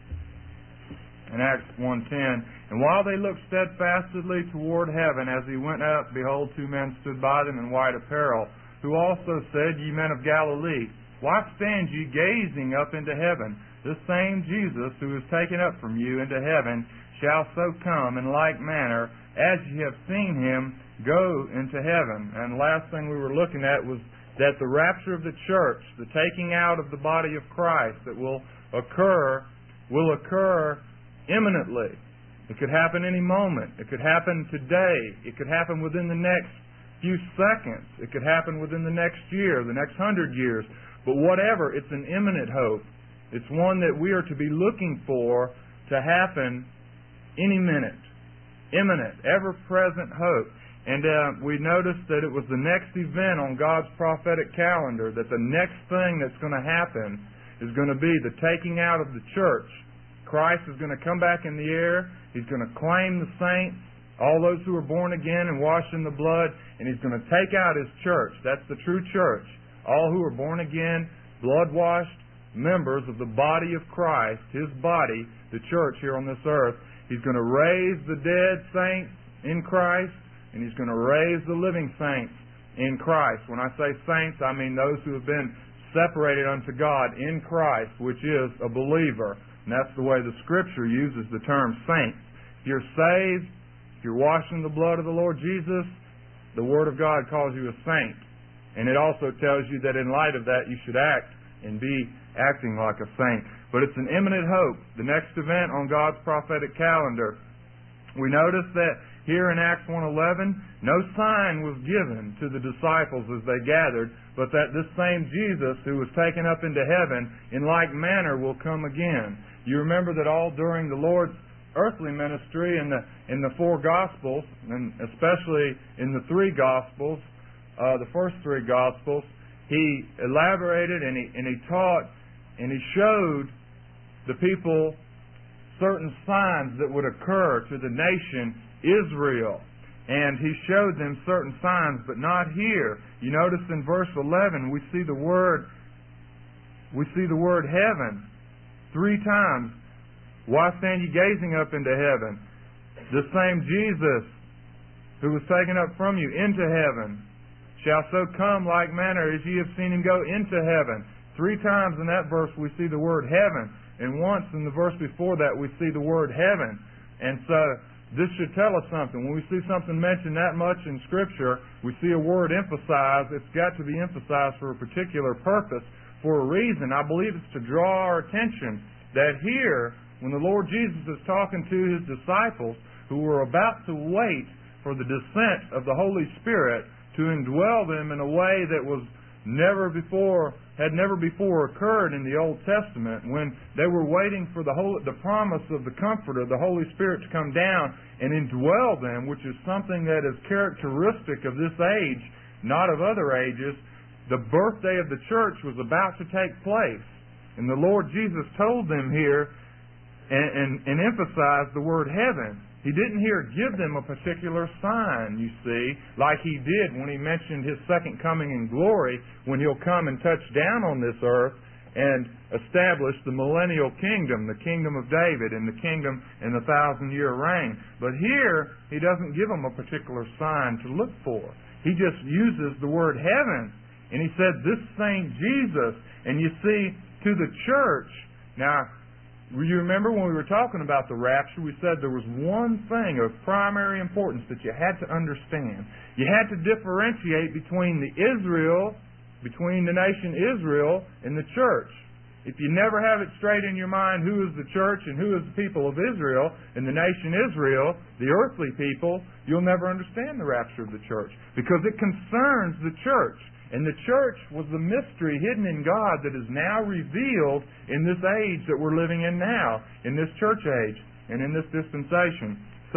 and Acts one ten. And while they looked steadfastly toward heaven as he went up, behold, two men stood by them in white apparel, who also said, Ye men of Galilee, why stand ye gazing up into heaven? This same Jesus who is taken up from you into heaven shall so come in like manner as ye have seen him go into heaven. And the last thing we were looking at was that the rapture of the church, the taking out of the body of Christ that will occur, will occur imminently. It could happen any moment. It could happen today. It could happen within the next few seconds. It could happen within the next year, the next hundred years. But whatever, it's an imminent hope. It's one that we are to be looking for to happen any minute. Imminent, ever-present hope. And uh, we noticed that it was the next event on God's prophetic calendar, that the next thing that's going to happen is going to be the taking out of the church. Christ is going to come back in the air. He's going to claim the saints, all those who are born again and washed in the blood, and He's going to take out His church. That's the true church. All who are born again, blood-washed members of the body of Christ, His body, the church here on this earth. He's going to raise the dead saints in Christ, and He's going to raise the living saints in Christ. When I say saints, I mean those who have been separated unto God in Christ, which is a believer. And that's the way the Scripture uses the term saints. If you're saved, if you're washed in the blood of the Lord Jesus, the Word of God calls you a saint. And it also tells you that in light of that, you should act and be acting like a saint. But it's an imminent hope. The next event on God's prophetic calendar. We notice that here in Acts one eleven, no sign was given to the disciples as they gathered, but that this same Jesus who was taken up into heaven in like manner will come again. You remember that all during the Lord's earthly ministry in the in the four Gospels, and especially in the three Gospels, uh, the first three Gospels, He elaborated and he, and he taught and He showed the people certain signs that would occur to the nation Israel. And He showed them certain signs, but not here. You notice in verse eleven we see the word we see the word heaven three times. Why stand ye gazing up into heaven? The same Jesus who was taken up from you into heaven shall so come like manner as ye have seen Him go into heaven. Three times in that verse we see the word heaven. And once in the verse before that we see the word heaven. And so this should tell us something. When we see something mentioned that much in Scripture, we see a word emphasized. It's got to be emphasized for a particular purpose, for a reason. I believe it's to draw our attention that here, when the Lord Jesus is talking to His disciples who were about to wait for the descent of the Holy Spirit to indwell them in a way that was never before had never before occurred in the Old Testament, when they were waiting for the whole, the promise of the Comforter, the Holy Spirit, to come down and indwell them, which is something that is characteristic of this age, not of other ages. The birthday of the church was about to take place, and the Lord Jesus told them here and, and, and emphasized the word heaven. He didn't here give them a particular sign, you see, like He did when He mentioned His second coming in glory, when He'll come and touch down on this earth and establish the millennial kingdom, the kingdom of David, and the kingdom in the thousand-year reign. But here, He doesn't give them a particular sign to look for. He just uses the word heaven. And He said, this same Jesus. And you see, to the church, now, you remember when we were talking about the rapture, we said there was one thing of primary importance that you had to understand. You had to differentiate between the Israel, between the nation Israel and the church. If you never have it straight in your mind who is the church and who is the people of Israel and the nation Israel, the earthly people, you'll never understand the rapture of the church because it concerns the church. And the church was the mystery hidden in God that is now revealed in this age that we're living in now, in this church age and in this dispensation. So,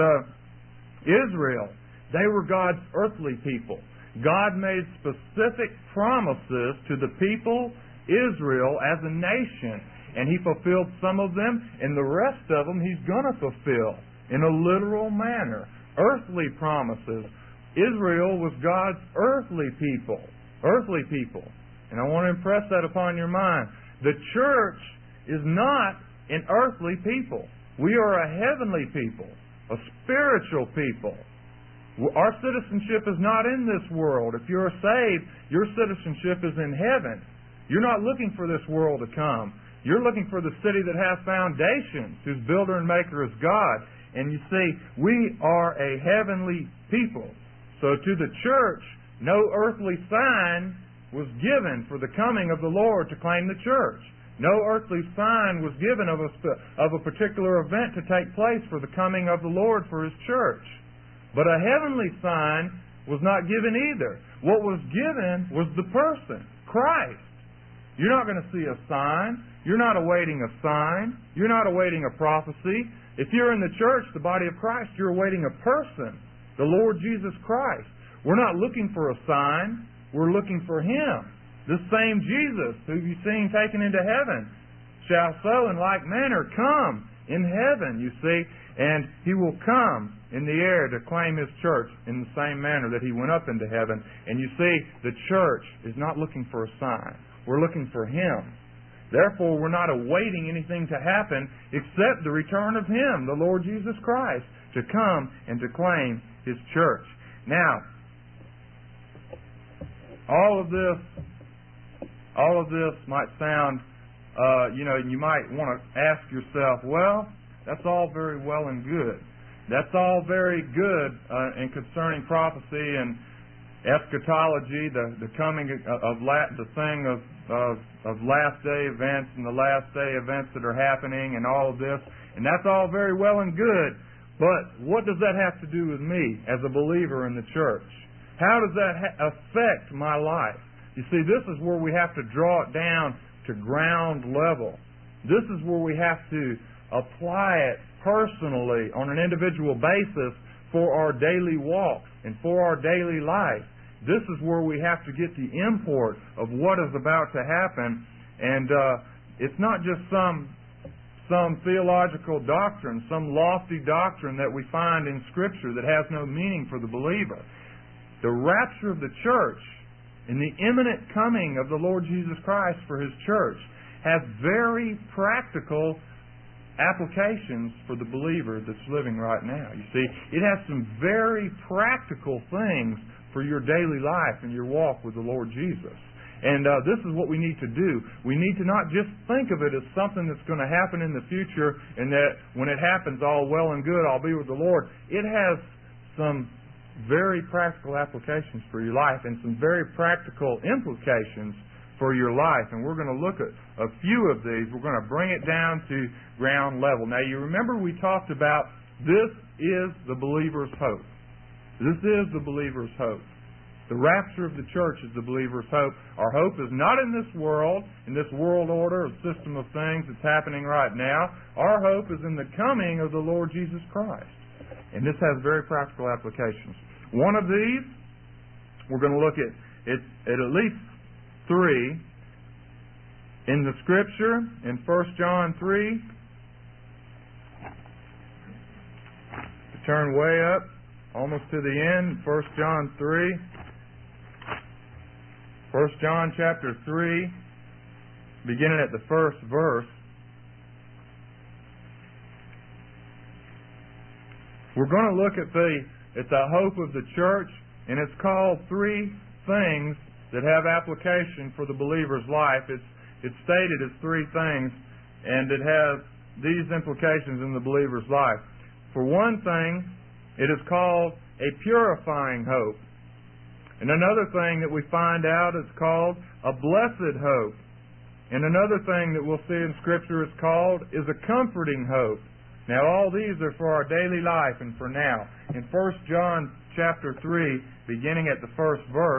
Israel, they were God's earthly people. God made specific promises to the people, Israel, as a nation. And He fulfilled some of them, and the rest of them He's going to fulfill in a literal manner. Earthly promises. Israel was God's earthly people. Earthly people. And I want to impress that upon your mind. The church is not an earthly people. We are a heavenly people, a spiritual people. Our citizenship is not in this world. If you're saved, your citizenship is in heaven. You're not looking for this world to come. You're looking for the city that has foundations, whose builder and maker is God. And you see, we are a heavenly people. So to the church, no earthly sign was given for the coming of the Lord to claim the church. No earthly sign was given of a, of a particular event to take place for the coming of the Lord for His church. But a heavenly sign was not given either. What was given was the person, Christ. You're not going to see a sign. You're not awaiting a sign. You're not awaiting a prophecy. If you're in the church, the body of Christ, you're awaiting a person, the Lord Jesus Christ. We're not looking for a sign. We're looking for Him. This same Jesus who you've seen taken into heaven shall so in like manner come in heaven, you see, and He will come in the air to claim His church in the same manner that He went up into heaven. And you see, the church is not looking for a sign. We're looking for Him. Therefore, we're not awaiting anything to happen except the return of Him, the Lord Jesus Christ, to come and to claim His church. Now, all of this, all of this might sound, uh, you know, you might want to ask yourself, well, that's all very well and good. That's all very good uh, in concerning prophecy and eschatology, the the coming of, of la- the thing of, of of last day events and the last day events that are happening and all of this, and that's all very well and good. But what does that have to do with me as a believer in the church? How does that ha- affect my life? You see, this is where we have to draw it down to ground level. This is where we have to apply it personally on an individual basis for our daily walk and for our daily life. This is where we have to get the import of what is about to happen. And uh, it's not just some some theological doctrine, some lofty doctrine that we find in Scripture that has no meaning for the believer. The rapture of the church and the imminent coming of the Lord Jesus Christ for His church has very practical applications for the believer that's living right now. You see, it has some very practical things for your daily life and your walk with the Lord Jesus. And uh, this is what we need to do. We need to not just think of it as something that's going to happen in the future and that when it happens, all well and good, I'll be with the Lord. It has some very practical applications for your life and some very practical implications for your life. And we're going to look at a few of these. We're going to bring it down to ground level. Now, you remember we talked about this is the believer's hope. This is the believer's hope. The rapture of the church is the believer's hope. Our hope is not in this world, in this world order, a system of things that's happening right now. Our hope is in the coming of the Lord Jesus Christ. And this has very practical applications. One of these, we're going to look at, at, at at least three in the Scripture, in First John three. Turn way up, almost to the end, First John three. First John chapter three, beginning at the first verse. We're going to look at the at the hope of the church, and it's called three things that have application for the believer's life. It's it's stated as three things, and it has these implications in the believer's life. For one thing, it is called a purifying hope. And another thing that we find out is called a blessed hope. And another thing that we'll see in Scripture is called is a comforting hope. Now all these are for our daily life and for now. In First John chapter three, beginning at the first verse,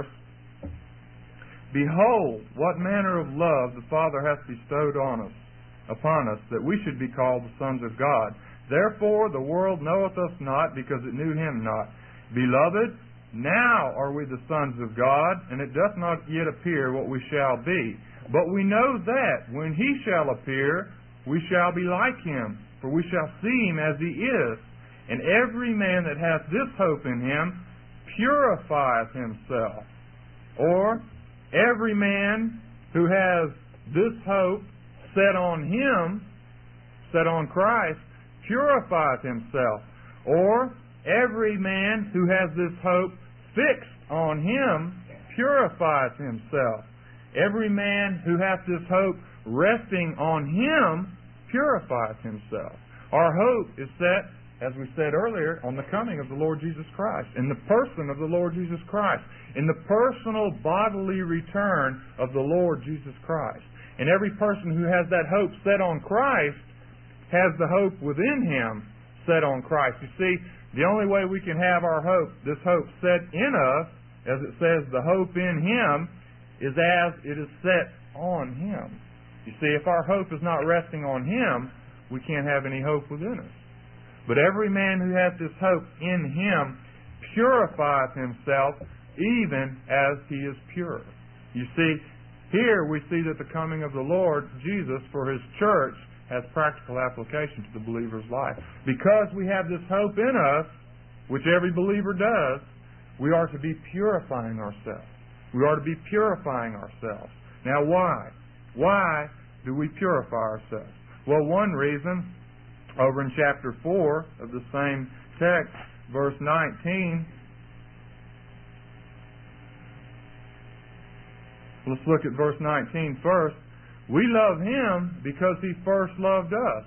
"Behold, what manner of love the Father hath bestowed on us, upon us, that we should be called the sons of God. Therefore the world knoweth us not, because it knew Him not. Beloved, now are we the sons of God, and it doth not yet appear what we shall be. But we know that, when He shall appear, we shall be like Him, for we shall see Him as He is. And every man that hath this hope in Him purifieth himself." Or, every man who has this hope set on Him, set on Christ, purifieth himself. Or, every man who has this hope fixed on Him purifieth himself. Every man who hath this hope resting on Him purifieth himself. Our hope is set, as we said earlier, on the coming of the Lord Jesus Christ, in the person of the Lord Jesus Christ, in the personal bodily return of the Lord Jesus Christ. And every person who has that hope set on Christ has the hope within him set on Christ. You see, the only way we can have our hope, this hope set in us, as it says, the hope in Him, is as it is set on Him. You see, if our hope is not resting on Him, we can't have any hope within us. But every man who hath this hope in Him purifieth himself, even as he is pure. You see, here we see that the coming of the Lord Jesus for His church has practical application to the believer's life. Because we have this hope in us, which every believer does, we are to be purifying ourselves. We are to be purifying ourselves. Now why? Why do we purify ourselves? Well, one reason, over in chapter four of the same text, verse nineteen, let's look at verse nineteen first. We love Him because He first loved us.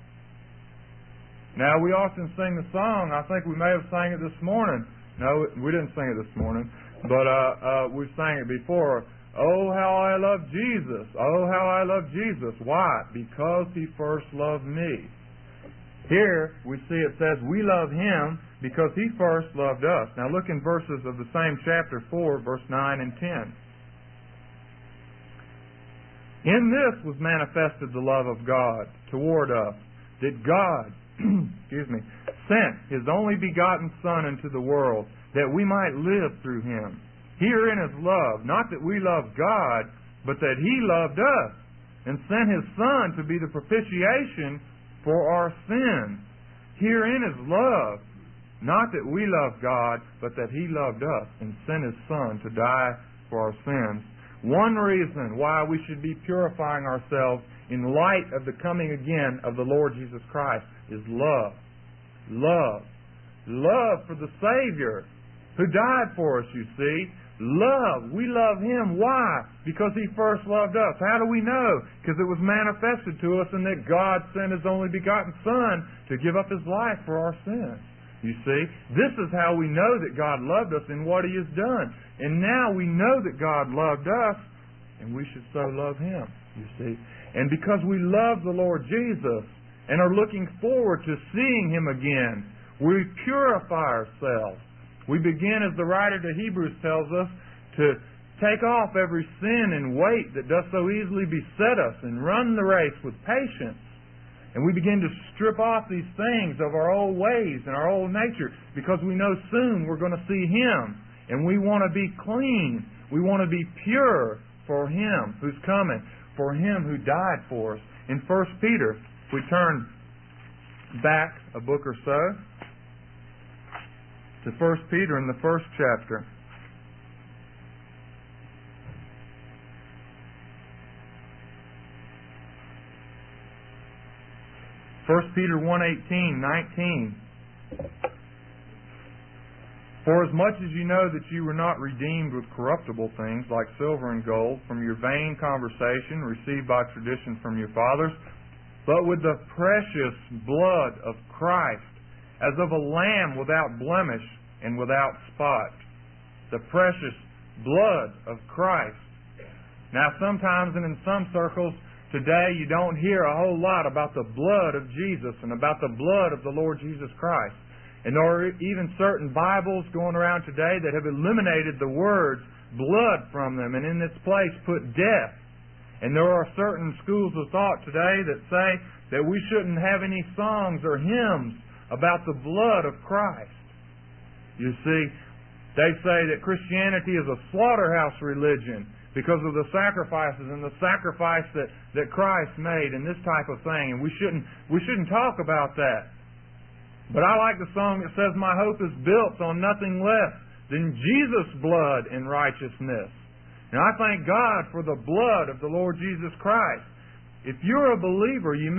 Now, we often sing the song, I think we may have sang it this morning. No, we didn't sing it this morning, but uh, uh, we sang it before. Oh, how I love Jesus. Oh, how I love Jesus. Why? Because He first loved me. Here, we see it says, we love Him because He first loved us. Now, look in verses of the same chapter four, verse nine and ten. "In this was manifested the love of God toward us, that God, excuse me, sent His only begotten Son into the world, that we might live through Him. Herein is love, not that we love God, but that He loved us, and sent His Son to be the propitiation for our sins. Herein is love, not that we love God, but that He loved us, and sent His Son to die for our sins." One reason why we should be purifying ourselves in light of the coming again of the Lord Jesus Christ is love. Love. Love for the Savior who died for us, you see. Love. We love Him. Why? Because He first loved us. How do we know? Because it was manifested to us in that God sent His only begotten Son to give up His life for our sins. You see, this is how we know that God loved us and what He has done. And now we know that God loved us, and we should so love Him, you see. And because we love the Lord Jesus and are looking forward to seeing Him again, we purify ourselves. We begin, as the writer to Hebrews tells us, to take off every sin and weight that does so easily beset us and run the race with patience. And we begin to strip off these things of our old ways and our old nature, because we know soon we're going to see Him. And we want to be clean. We want to be pure for Him who's coming, for Him who died for us. In First Peter, if we turn back a book or so to First Peter in the first chapter. First Peter one eighteen, nineteen. "For as much as you know that you were not redeemed with corruptible things like silver and gold from your vain conversation received by tradition from your fathers, but with the precious blood of Christ, as of a lamb without blemish and without spot. The precious blood of Christ. Now, sometimes and in some circles today, you don't hear a whole lot about the blood of Jesus and about the blood of the Lord Jesus Christ. And there are even certain Bibles going around today that have eliminated the words blood from them, and in its place put death. And there are certain schools of thought today that say that we shouldn't have any songs or hymns about the blood of Christ. You see, they say that Christianity is a slaughterhouse religion because of the sacrifices and the sacrifice that, that Christ made and this type of thing. And we shouldn't we shouldn't talk about that. But I like the song that says, my hope is built on nothing less than Jesus' blood and righteousness. And I thank God for the blood of the Lord Jesus Christ. If you're a believer, you